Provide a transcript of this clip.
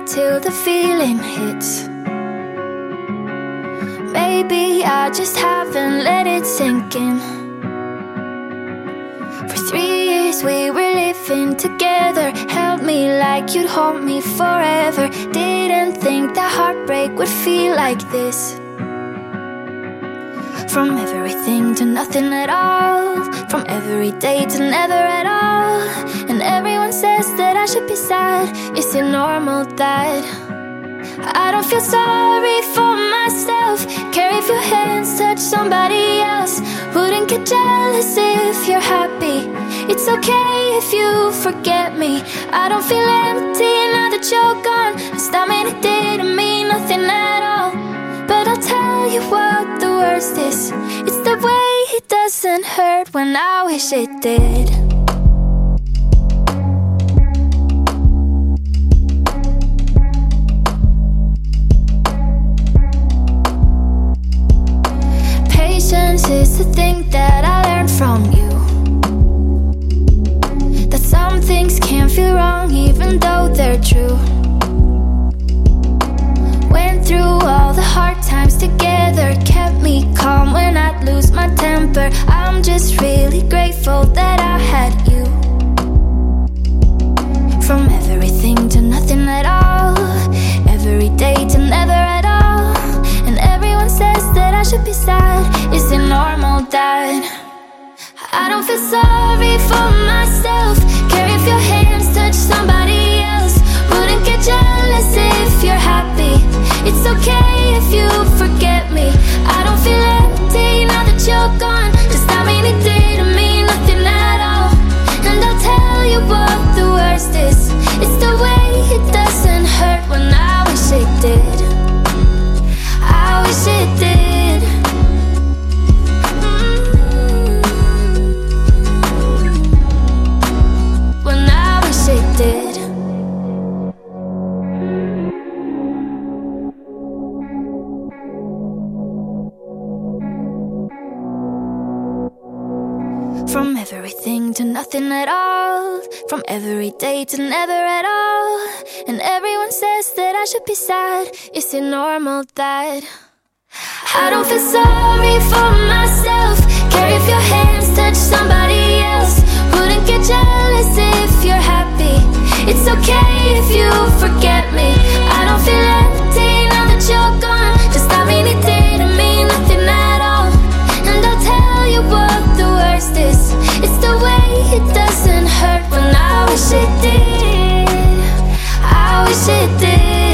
till the feeling hits. Maybe I just haven't let it sink in. For 3 years we were living together, held me like you'd hold me forever. Didn't think that heartbreak would feel like this. From everything to nothing at all, from every day to never at all. And everyone says that I should be sad. Is it normal that I don't feel sorry for myself? Care if your hands touch somebody else. Wouldn't get jealous if you're happy. It's okay if you forget me. I don't feel empty now that you're gone. I mean, it didn't mean nothing at all. But I'll tell you what the worst is. It's the way it doesn't hurt when I wish it did. Patience is the thing that I learned from you. That some things can't feel wrong even though they're true. Went through all the hard times together, kept me calm when I'd lose my temper. I'm just really grateful that I had you. From everything to nothing at all, every day to never at all. And everyone says that I should be sad. Is it normal that I don't feel sorry for myself? Care if your hands touch somebody else. Wouldn't get jealous if you're happy. It's okay if you forget me. I don't feel empty now that you're gone. Just I mean, it didn't mean nothing at all. And I'll tell you what the worst is. It's the way it doesn't hurt when I wish it did. I wish it did. When I wish it did. From everything to nothing at all, from every day to never at all. And everyone says that I should be sad. Is it normal that I don't feel sorry for myself? Care if your hands touch somebody else. Wouldn't get jealous if you're happy. It's okay if you forget me. I don't feel empty now that you're gone. Just I mean, it didn't mean nothing at all. And I'll tell you what the worst is. It's the way it doesn't hurt when I wish it did. I wish it did.